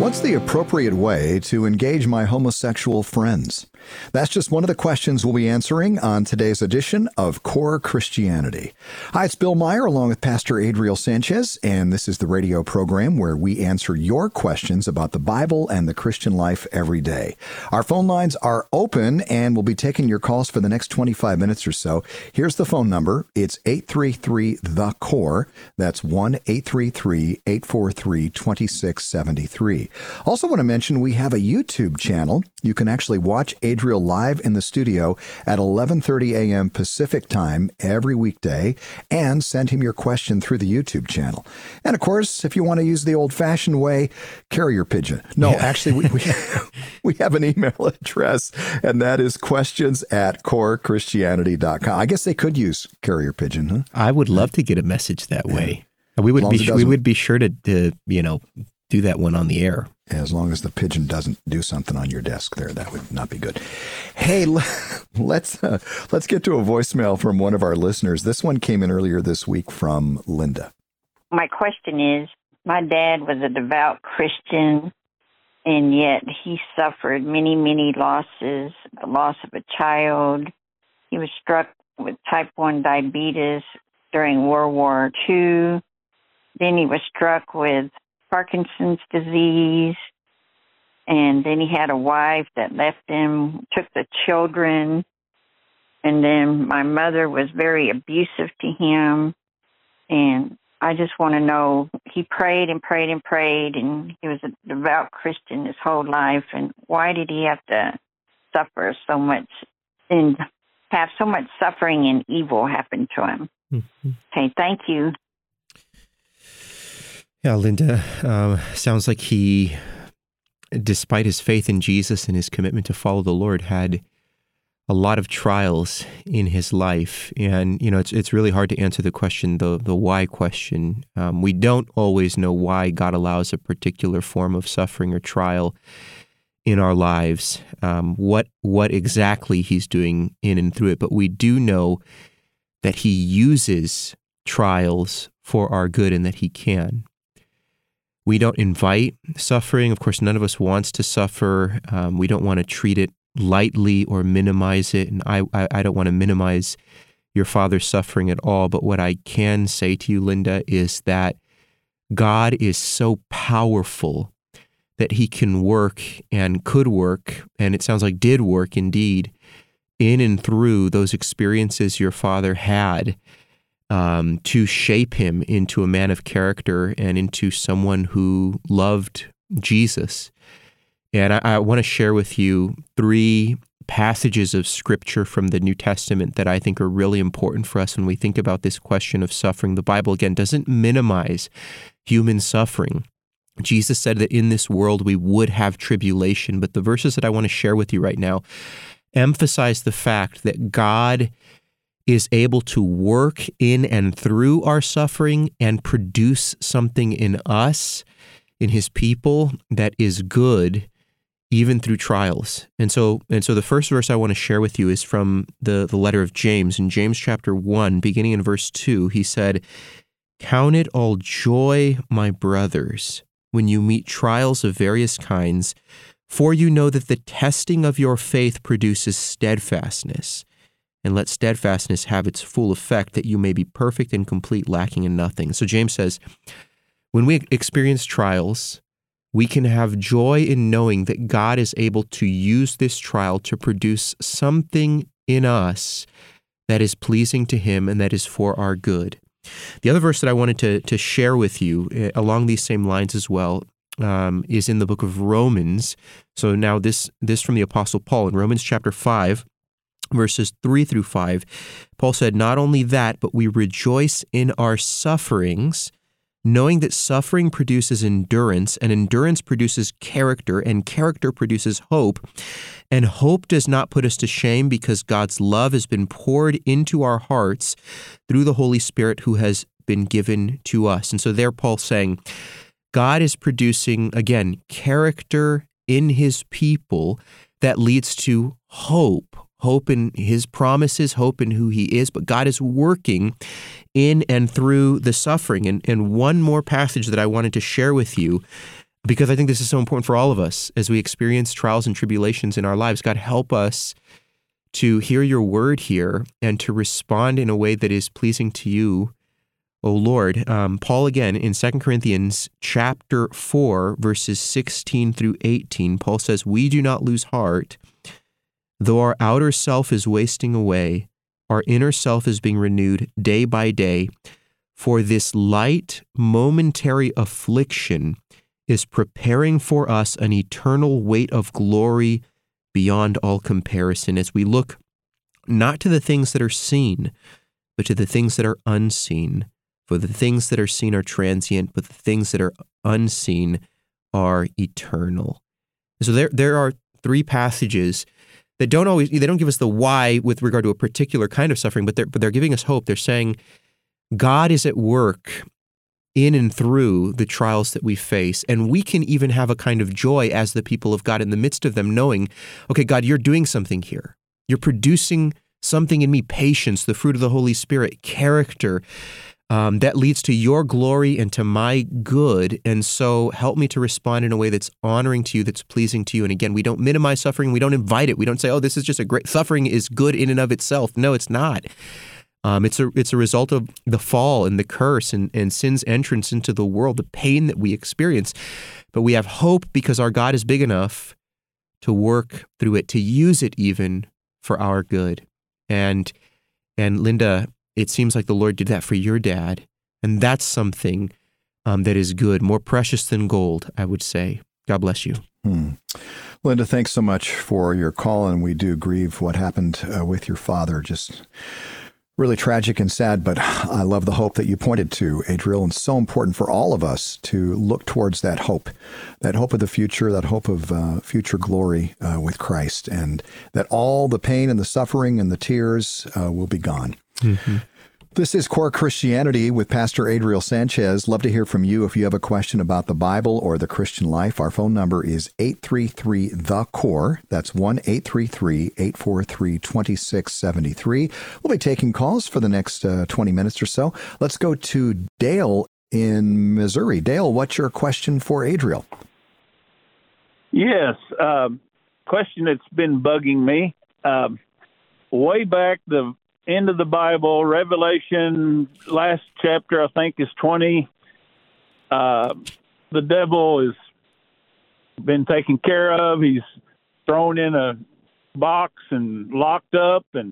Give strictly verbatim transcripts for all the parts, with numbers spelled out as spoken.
What's the appropriate way to engage my homosexual friends? That's just one of the questions we'll be answering on today's edition of Core Christianity. Hi, it's Bill Meyer along with Pastor Adriel Sanchez, and this is the radio program where we answer your questions about the Bible and the Christian life every day. Our phone lines are open, and we'll be taking your calls for the next twenty-five minutes or so. Here's the phone number. It's eight three three, T H E, CORE. That's one eight three three, eight four three, two six seven three. Also want to mention we have a YouTube channel. You can actually watch Adriel live in the studio at eleven thirty a.m. Pacific time every weekday and send him your question through the YouTube channel. And of course, if you want to use the old-fashioned way, carrier pigeon. No, yeah. actually, we, we, we have an email address, and that is questions at core christianity dot com. I guess they could use carrier pigeon, huh? I would love to get a message that way. Yeah. We would be we would be sure to, to you know, do that one on the air. As long as the pigeon doesn't do something on your desk there, that would not be good. Hey, let's uh, let's get to a voicemail from one of our listeners. This one came in earlier this week from Linda. My question is, my dad was a devout Christian, and yet he suffered many, many losses, the loss of a child. He was struck with type one diabetes during World War Two. Then he was struck with Parkinson's disease, and then he had a wife that left him, took the children, and then my mother was very abusive to him, and I just want to know, he prayed and prayed and prayed, and he was a devout Christian his whole life, and why did he have to suffer so much and have so much suffering and evil happen to him? Mm-hmm. Okay, thank you. Yeah, Linda, uh, sounds like he, despite his faith in Jesus and his commitment to follow the Lord, had a lot of trials in his life. And, you know, it's it's really hard to answer the question, the, the why question. Um, we don't always know why God allows a particular form of suffering or trial in our lives, um, what what exactly he's doing in and through it. But we do know that he uses trials for our good and that he can. We don't invite suffering. Of course, none of us wants to suffer. Um, we don't want to treat it lightly or minimize it. And I, I, I don't want to minimize your father's suffering at all. But what I can say to you, Linda, is that God is so powerful that he can work and could work, and it sounds like did work indeed, in and through those experiences your father had, Um, to shape him into a man of character and into someone who loved Jesus. And I, I want to share with you three passages of Scripture from the New Testament that I think are really important for us when we think about this question of suffering. The Bible, again, doesn't minimize human suffering. Jesus said that in this world we would have tribulation, but the verses that I want to share with you right now emphasize the fact that God is able to work in and through our suffering and produce something in us, in his people, that is good, even through trials. And so and so the first verse I want to share with you is from the, the letter of James. In James chapter one, beginning in verse two, he said, "Count it all joy, my brothers, when you meet trials of various kinds, for you know that the testing of your faith produces steadfastness. And let steadfastness have its full effect, that you may be perfect and complete, lacking in nothing." So James says, when we experience trials, we can have joy in knowing that God is able to use this trial to produce something in us that is pleasing to him and that is for our good. The other verse that I wanted to, to share with you uh, along these same lines as well um, is in the book of Romans. So now this, this from the Apostle Paul in Romans chapter five, verses three through five, Paul said, "Not only that, but we rejoice in our sufferings, knowing that suffering produces endurance, and endurance produces character, and character produces hope. And hope does not put us to shame, because God's love has been poured into our hearts through the Holy Spirit who has been given to us." And so there Paul's saying, God is producing, again, character in his people that leads to hope. Hope in his promises, hope in who he is, but God is working in and through the suffering. And, and one more passage that I wanted to share with you because I think this is so important for all of us as we experience trials and tribulations in our lives. God, help us to hear your word here and to respond in a way that is pleasing to you, O Lord. Um, Paul, again, in Second Corinthians chapter four, verses sixteen through eighteen, Paul says, "We do not lose heart, though our outer self is wasting away, our inner self is being renewed day by day. For this light, momentary affliction is preparing for us an eternal weight of glory beyond all comparison, as we look not to the things that are seen, but to the things that are unseen. For the things that are seen are transient, but the things that are unseen are eternal." So there, there are three passages that don't always, they don't give us the why with regard to a particular kind of suffering, but they're, but they're giving us hope. They're saying God is at work in and through the trials that we face, and we can even have a kind of joy as the people of God in the midst of them, knowing, okay, God, you're doing something here. You're producing something in me, patience, the fruit of the Holy Spirit, character, um, that leads to your glory and to my good. And so help me to respond in a way that's honoring to you, that's pleasing to you. And again, we don't minimize suffering. We don't invite it. We don't say, oh, this is just a great, suffering is good in and of itself. No, it's not. Um, it's a it's a result of the fall and the curse and, and sin's entrance into the world, the pain that we experience. But we have hope because our God is big enough to work through it, to use it even for our good. And and Linda, it seems like the Lord did that for your dad. And that's something um, that is good, more precious than gold, I would say. God bless you. Hmm. Linda, thanks so much for your call. And we do grieve what happened uh, with your father. Just really tragic and sad, but I love the hope that you pointed to, Adriel, and so important for all of us to look towards that hope, that hope of the future, that hope of uh, future glory uh, with Christ, and that all the pain and the suffering and the tears uh, will be gone. Mm-hmm. This is Core Christianity with Pastor Adriel Sanchez. Love to hear from you if you have a question about the Bible or the Christian life. Our phone number is eight three three, the C O R E. That's one eight three three, eight four three, two six seven three. We'll be taking calls for the next uh, twenty minutes or so. Let's go to Dale in Missouri. Dale, what's your question for Adriel? Yes. Uh, question that's been bugging me. Uh, way back the end of the Bible, Revelation, last chapter, I think, is twenty. Uh, the devil has been taken care of. He's thrown in a box and locked up. And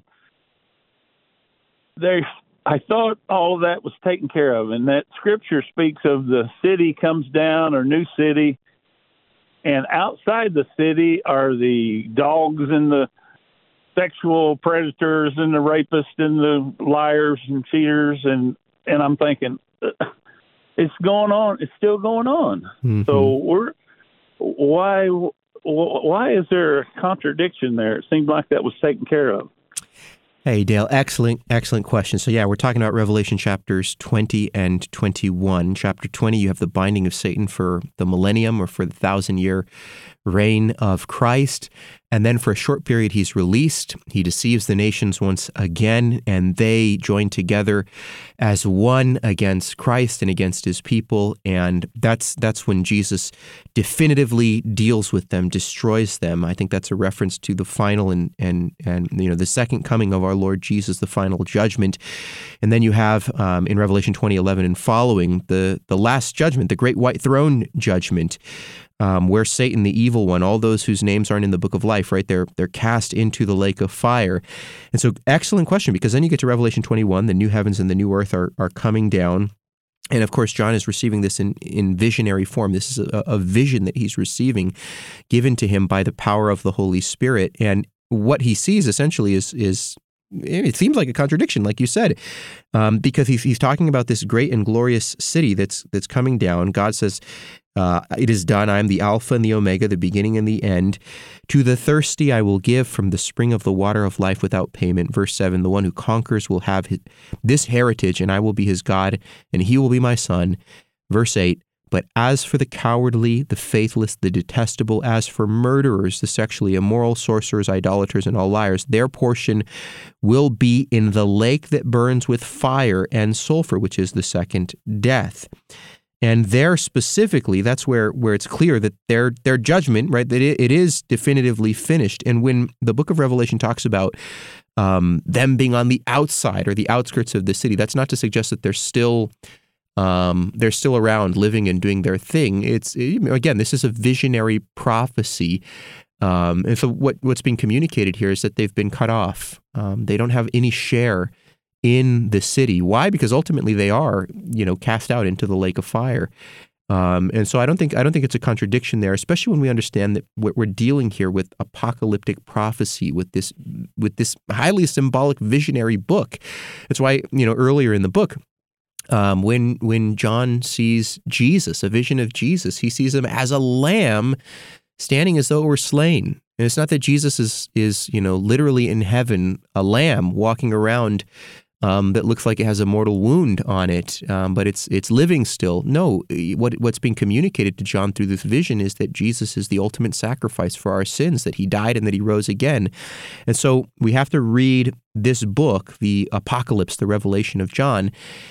there, I thought all that was taken care of. And that scripture speaks of the city comes down, or new city. And outside the city are the dogs and the sexual predators and the rapists and the liars and cheaters, and and I'm thinking it's going on. It's still going on. Mm-hmm. So we're why why is there a contradiction there? It seemed like that was taken care of. Hey, Dale, excellent, excellent question. So yeah, we're talking about Revelation chapters twenty and twenty-one. Chapter twenty, you have the binding of Satan for the millennium, or for the thousand-year reign of Christ. And then for a short period, he's released. He deceives the nations once again, and they join together as one against Christ and against his people. And that's that's when Jesus definitively deals with them, destroys them. I think that's a reference to the final and and and you know the second coming of our Lord Jesus, the final judgment. And then you have um, in Revelation twenty eleven and following the the last judgment, the great white throne judgment. Um, where Satan, the evil one, all those whose names aren't in the book of life, right? They're they're cast into the lake of fire. And so, excellent question, because then you get to Revelation twenty-one, the new heavens and the new earth are are coming down. And of course, John is receiving this in, in visionary form. This is a, a vision that he's receiving, given to him by the power of the Holy Spirit. And what he sees essentially is is it seems like a contradiction, like you said, um, because he's he's talking about this great and glorious city that's that's coming down. God says, Uh, it is done. I am the Alpha and the Omega, the beginning and the end. To the thirsty I will give from the spring of the water of life without payment. Verse seven, the one who conquers will have his, this heritage, and I will be his God, and he will be my son. Verse eight, but as for the cowardly, the faithless, the detestable, as for murderers, the sexually immoral, sorcerers, idolaters, and all liars, their portion will be in the lake that burns with fire and sulfur, which is the second death. And there specifically, that's where, where it's clear that their their judgment, right, that it, it is definitively finished. And when the book of Revelation talks about um, them being on the outside or the outskirts of the city, that's not to suggest that they're still um, they're still around, living and doing their thing. It's again, this is a visionary prophecy. Um, and so what what's being communicated here is that they've been cut off. Um, they don't have any share in the city. Why? Because ultimately they are, you know, cast out into the lake of fire. Um, and so I don't think I don't think it's a contradiction there, especially when we understand that what we're dealing here with apocalyptic prophecy, with this with this highly symbolic visionary book. That's why, you know, earlier in the book, um, when when John sees Jesus, a vision of Jesus, he sees him as a lamb standing as though it were slain. And it's not that Jesus is is you know literally in heaven, a lamb walking around Um, that looks like it has a mortal wound on it, um, but it's it's living still. No, what what's being communicated to John through this vision is that Jesus is the ultimate sacrifice for our sins, that he died and that he rose again. And so we have to read this book, the Apocalypse, the Revelation of John,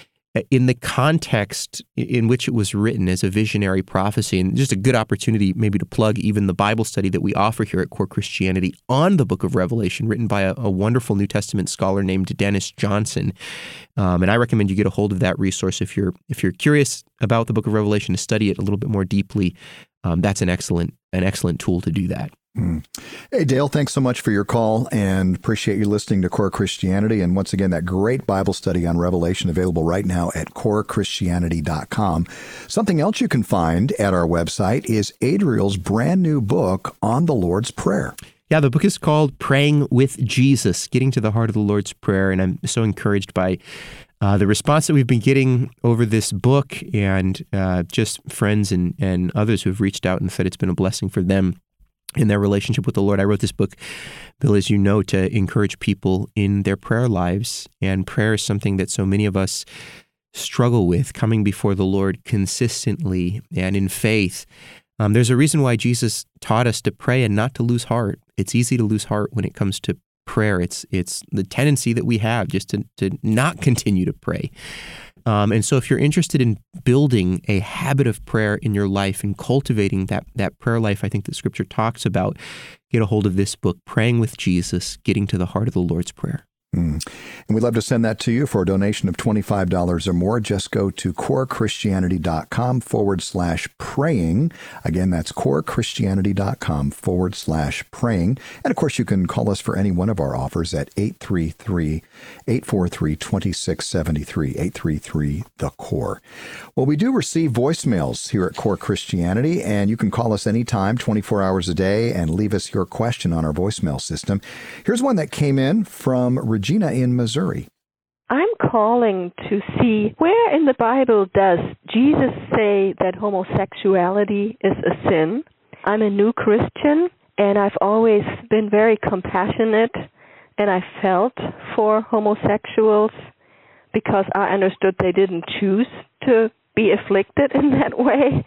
in the context in which it was written as a visionary prophecy. And just a good opportunity maybe to plug even the Bible study that we offer here at Core Christianity on the book of Revelation, written by a, a wonderful New Testament scholar named Dennis Johnson. Um, and I recommend you get a hold of that resource if you're if you're curious about the book of Revelation, to study it a little bit more deeply. Um, that's an excellent an excellent tool to do that. Mm. Hey, Dale, thanks so much for your call, and appreciate you listening to Core Christianity. And once again, that great Bible study on Revelation available right now at core christianity dot com. Something else you can find at our website is Adriel's brand new book on the Lord's Prayer. Yeah, the book is called Praying with Jesus, Getting to the Heart of the Lord's Prayer. And I'm so encouraged by uh, the response that we've been getting over this book, and uh, just friends and, and others who have reached out and said it's been a blessing for them in their relationship with the Lord. I wrote this book, Bill, as you know, to encourage people in their prayer lives. And prayer is something that so many of us struggle with, coming before the Lord consistently and in faith. Um, there's a reason why Jesus taught us to pray and not to lose heart. It's easy to lose heart when it comes to prayer. It's it's the tendency that we have just to, to not continue to pray. Um, and so if you're interested in building a habit of prayer in your life and cultivating that that prayer life I think that Scripture talks about, get a hold of this book, Praying with Jesus, Getting to the Heart of the Lord's Prayer. Mm. And we'd love to send that to you for a donation of twenty-five dollars or more. Just go to core christianity dot com forward slash praying. Again, that's core christianity dot com forward slash praying. And of course, you can call us for any one of our offers at eight three three, eight four three, two six seven three, eight three three, the core. Well, we do receive voicemails here at Core Christianity, and you can call us anytime, twenty-four hours a day, and leave us your question on our voicemail system. Here's one that came in from Regina in Missouri. I'm calling to see where in the Bible does Jesus say that homosexuality is a sin? I'm a new Christian, and I've always been very compassionate, and I felt for homosexuals because I understood they didn't choose to be afflicted in that way,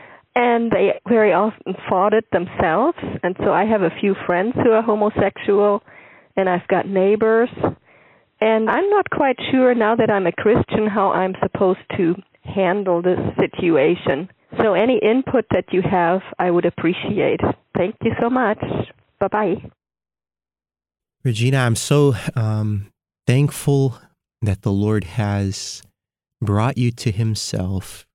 and they very often fought it themselves. And so I have a few friends who are homosexual, and I've got neighbors, and I'm not quite sure now that I'm a Christian how I'm supposed to handle this situation. So any input that you have, I would appreciate. Thank you so much. Bye-bye. Regina, I'm so um, thankful that the Lord has brought you to Himself,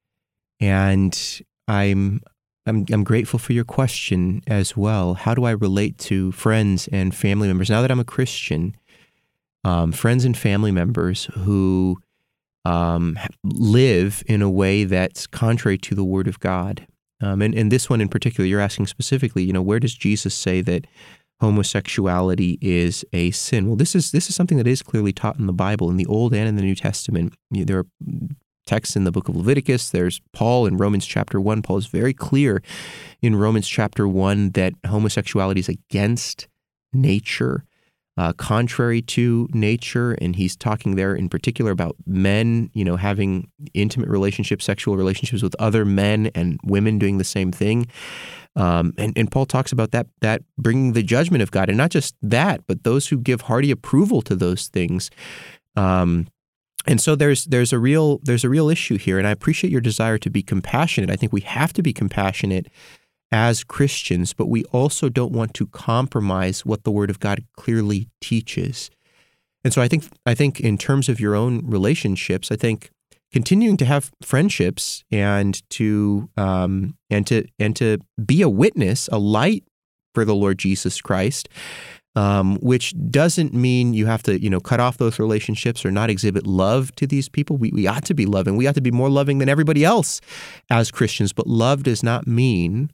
and I'm I'm, I'm grateful for your question as well. How do I relate to friends and family members? Now that I'm a Christian, um, friends and family members who um, live in a way that's contrary to the Word of God. Um, and, and this one in particular, you're asking specifically, you know, where does Jesus say that homosexuality is a sin? Well, this is this is something that is clearly taught in the Bible, in the Old and in the New Testament. There are texts in the book of Leviticus. There's Paul in Romans chapter one. Paul is very clear in Romans chapter one that homosexuality is against nature, uh, contrary to nature. And he's talking there in particular about men, you know, having intimate relationships, sexual relationships with other men, and women doing the same thing. Um, and, and Paul talks about that, that bringing the judgment of God. And not just that, but those who give hearty approval to those things, um, And so there's there's a real there's a real issue here, and I appreciate your desire to be compassionate. I think we have to be compassionate as Christians, but we also don't want to compromise what the Word of God clearly teaches. And so I think I think in terms of your own relationships, I think continuing to have friendships and to um, and to and to be a witness, a light for the Lord Jesus Christ. Um, which doesn't mean you have to, you know, cut off those relationships or not exhibit love to these people. We, we ought to be loving. We ought to be more loving than everybody else as Christians. But love does not mean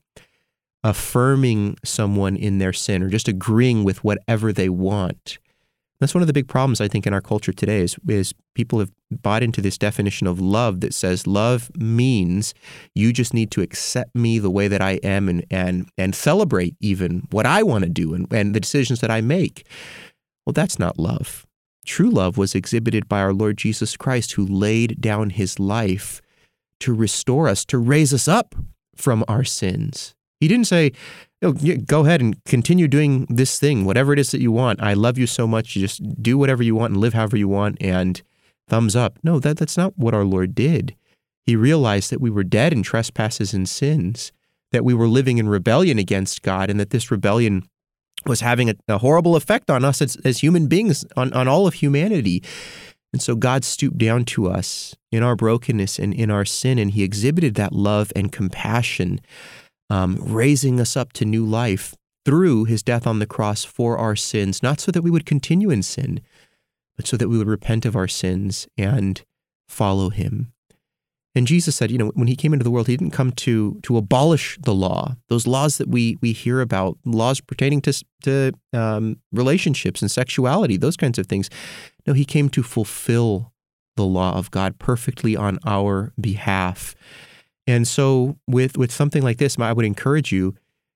affirming someone in their sin or just agreeing with whatever they want. That's one of the big problems, I think, in our culture today is, is people have bought into this definition of love that says love means you just need to accept me the way that I am and and and celebrate even what I want to do and, and the decisions that I make. Well, that's not love. True love was exhibited by our Lord Jesus Christ, who laid down his life to restore us, to raise us up from our sins. He didn't say, oh, go ahead and continue doing this thing, whatever it is that you want. I love you so much. You just do whatever you want and live however you want and thumbs up. No, that, that's not what our Lord did. He realized that we were dead in trespasses and sins, that we were living in rebellion against God, and that this rebellion was having a, a horrible effect on us as, as human beings, on, on all of humanity. And so God stooped down to us in our brokenness and in our sin, and he exhibited that love and compassion, Um, raising us up to new life through his death on the cross for our sins, not so that we would continue in sin, but so that we would repent of our sins and follow him. And Jesus said, you know, when he came into the world, he didn't come to to abolish the law, those laws that we we hear about, laws pertaining to, to um, relationships and sexuality, those kinds of things. No, he came to fulfill the law of God perfectly on our behalf. And so with, with something like this, I would encourage you,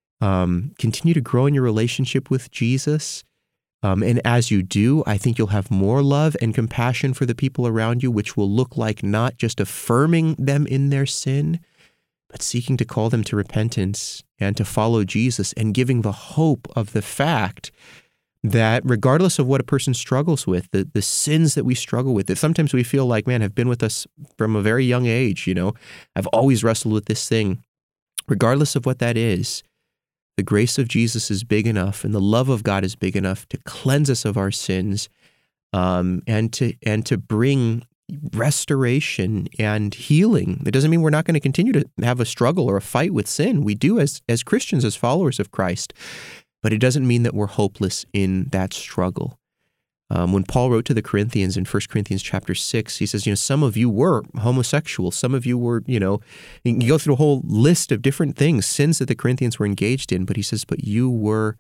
um, continue to grow in your relationship with Jesus. Um, and as you do, I think you'll have more love and compassion for the people around you, which will look like not just affirming them in their sin, but seeking to call them to repentance and to follow Jesus and giving the hope of the fact that regardless of what a person struggles with, the, the sins that we struggle with, that sometimes we feel like, man, have been with us from a very young age, you know, I've always wrestled with this thing. Regardless of what that is, the grace of Jesus is big enough and the love of God is big enough to cleanse us of our sins um, and to and to bring restoration and healing. It doesn't mean we're not going to continue to have a struggle or a fight with sin. We do as as Christians, as followers of Christ. But it doesn't mean that we're hopeless in that struggle. Um, when Paul wrote to the Corinthians in First Corinthians chapter six, he says, you know, some of you were homosexual. Some of you were, you know, you go through a whole list of different things, sins that the Corinthians were engaged in. But he says, but you were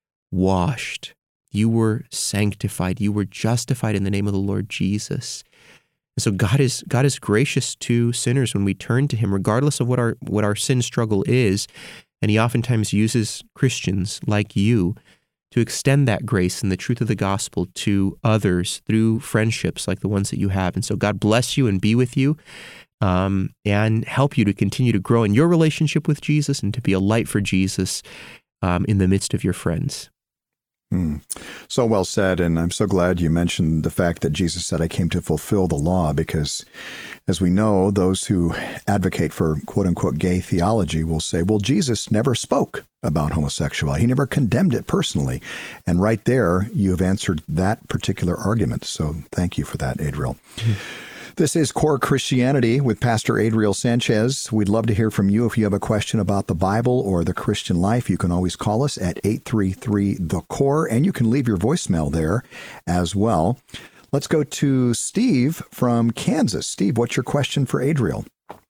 washed. You were sanctified. You were justified in the name of the Lord Jesus. And so God is God is gracious to sinners when we turn to him, regardless of what our what our sin struggle is. And he oftentimes uses Christians like you to extend that grace and the truth of the gospel to others through friendships like the ones that you have. And so God bless you and be with you um, and help you to continue to grow in your relationship with Jesus and to be a light for Jesus um, in the midst of your friends. Mm. So well said, and I'm so glad you mentioned the fact that Jesus said, I came to fulfill the law, because as we know, those who advocate for quote-unquote gay theology will say, well, Jesus never spoke about homosexuality. He never condemned it personally. And right there, you have answered that particular argument. So thank you for that, Adriel. Mm. This is Core Christianity with Pastor Adriel Sanchez. We'd love to hear from you. If you have a question about the Bible or the Christian life, you can always call us at eight three three, the core, and you can leave your voicemail there as well. Let's go to Steve from Kansas. Steve, what's your question for Adriel?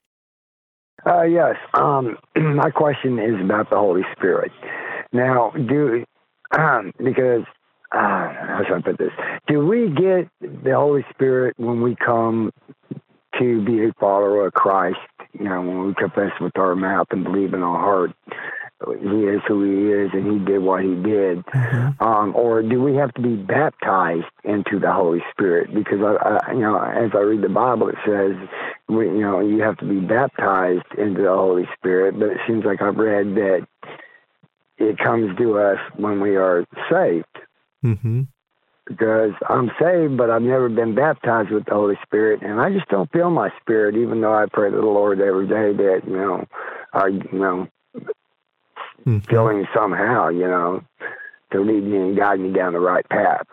Uh, yes. Um, my question is about the Holy Spirit. Now, do um, because Uh, how should I put this? Do we get the Holy Spirit when we come to be a follower of Christ? You know, when we confess with our mouth and believe in our heart, he is who he is and he did what he did. Mm-hmm. Um, or do we have to be baptized into the Holy Spirit? Because, I, I, you know, as I read the Bible, it says, we, you know, you have to be baptized into the Holy Spirit. But it seems like I've read that it comes to us when we are saved. Mm-hmm. because I'm saved, but I've never been baptized with the Holy Spirit, and I just don't feel my spirit, even though I pray to the Lord every day that, you know, I, you know, mm-hmm. feel Him somehow, you know, to lead me and guide me down the right path.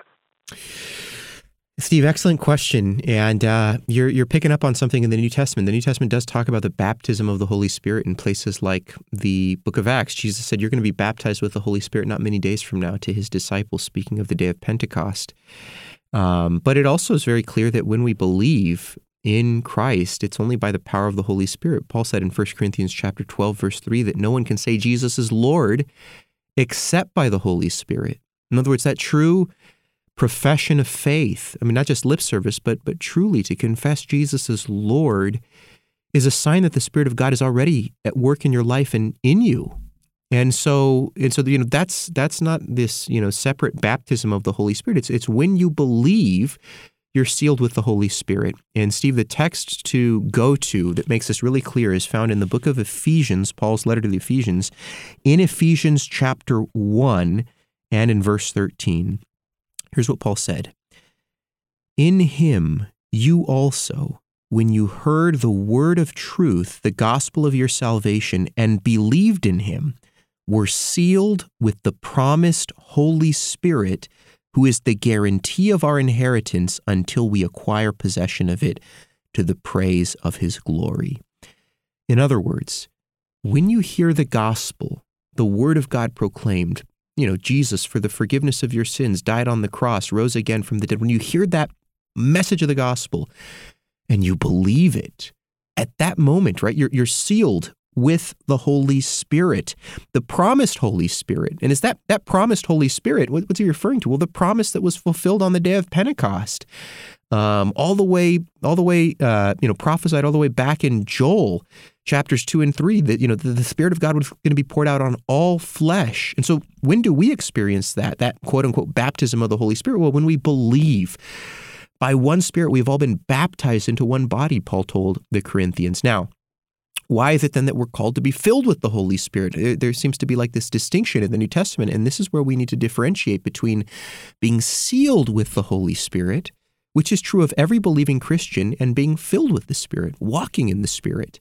Steve, excellent question, and uh, you're you're picking up on something in the New Testament. The New Testament does talk about the baptism of the Holy Spirit in places like the book of Acts. Jesus said, "You're going to be baptized with the Holy Spirit not many days from now," to his disciples, speaking of the day of Pentecost. Um, but it also is very clear that when we believe in Christ, it's only by the power of the Holy Spirit. Paul said in First Corinthians chapter twelve, verse three, that no one can say Jesus is Lord except by the Holy Spirit. In other words, that true profession of faith, I mean, not just lip service, but but truly to confess Jesus as Lord, is a sign that the Spirit of God is already at work in your life and in you. And so, and so, you know, that's that's not this, you know, separate baptism of the Holy Spirit. It's it's when you believe, you're sealed with the Holy Spirit. And Steve, the text to go to that makes this really clear is found in the book of Ephesians, Paul's letter to the Ephesians, in Ephesians chapter one and in verse thirteen. Here's what Paul said. "In him you also, when you heard the word of truth, the gospel of your salvation, and believed in him, were sealed with the promised Holy Spirit, who is the guarantee of our inheritance until we acquire possession of it to the praise of his glory." In other words, when you hear the gospel, the word of God proclaimed, you know, Jesus, for the forgiveness of your sins, died on the cross, rose again from the dead. When you hear that message of the gospel and you believe it, at that moment, right, you're, you're sealed with the Holy Spirit, the promised Holy Spirit. And is that, that promised Holy Spirit, what, what's he referring to? Well, the promise that was fulfilled on the day of Pentecost, um, all the way, all the way, uh, you know, prophesied all the way back in Joel chapters two and three, that, you know, the, the Spirit of God was going to be poured out on all flesh. And so when do we experience that, that quote unquote baptism of the Holy Spirit? Well, when we believe. By one Spirit, we've all been baptized into one body, Paul told the Corinthians. Now, why is it then that we're called to be filled with the Holy Spirit? There seems to be like this distinction in the New Testament, and this is where we need to differentiate between being sealed with the Holy Spirit, which is true of every believing Christian, and being filled with the Spirit, walking in the Spirit.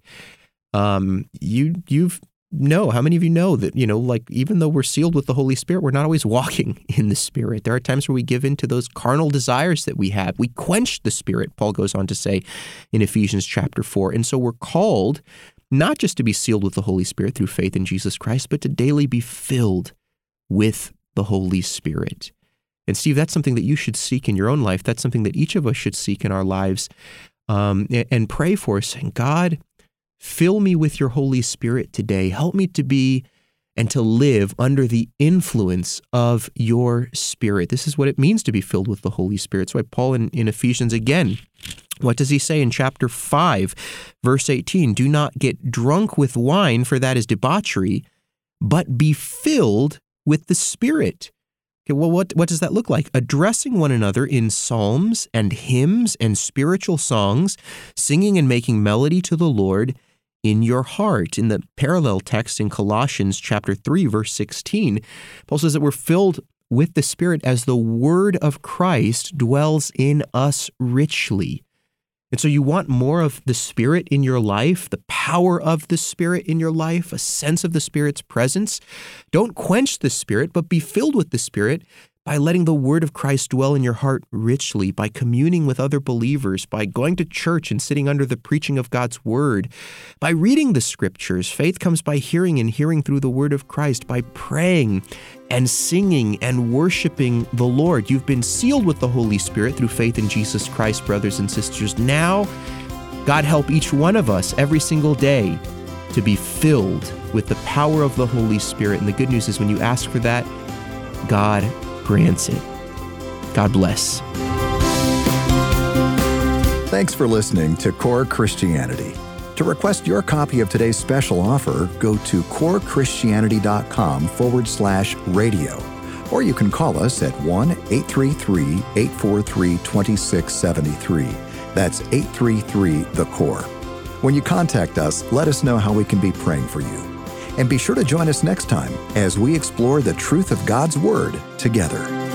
Um, you, you've know, how many of you know that, you know, like even though we're sealed with the Holy Spirit, we're not always walking in the Spirit. There are times where we give in to those carnal desires that we have. We quench the Spirit, Paul goes on to say in Ephesians chapter four. And so we're called not just to be sealed with the Holy Spirit through faith in Jesus Christ, but to daily be filled with the Holy Spirit. And Steve, that's something that you should seek in your own life. That's something that each of us should seek in our lives, um, and pray for, saying, God, fill me with your Holy Spirit today. Help me to be and to live under the influence of your Spirit. This is what it means to be filled with the Holy Spirit. That's why Paul in, in Ephesians again, what does he say in chapter five, verse eighteen? Do not get drunk with wine, for that is debauchery, but be filled with the Spirit. Okay, well, what, what does that look like? Addressing one another in psalms and hymns and spiritual songs, singing and making melody to the Lord in your heart. In the parallel text in Colossians chapter three, verse sixteen, Paul says that we're filled with the Spirit as the word of Christ dwells in us richly. And so you want more of the Spirit in your life, the power of the Spirit in your life, a sense of the Spirit's presence. Don't quench the Spirit, but be filled with the Spirit by letting the word of Christ dwell in your heart richly, by communing with other believers, by going to church and sitting under the preaching of God's word, by reading the scriptures. Faith comes by hearing, and hearing through the word of Christ, by praying and singing and worshiping the Lord. You've been sealed with the Holy Spirit through faith in Jesus Christ, brothers and sisters. Now, God help each one of us every single day to be filled with the power of the Holy Spirit. And the good news is when you ask for that, God grants it. God bless. Thanks for listening to Core Christianity. To request your copy of today's special offer, go to corechristianity.com forward slash radio. Or you can call us at one eight three three, eight four three, two six seven three. That's eight three three, the core. When you contact us, let us know how we can be praying for you. And be sure to join us next time as we explore the truth of God's Word together.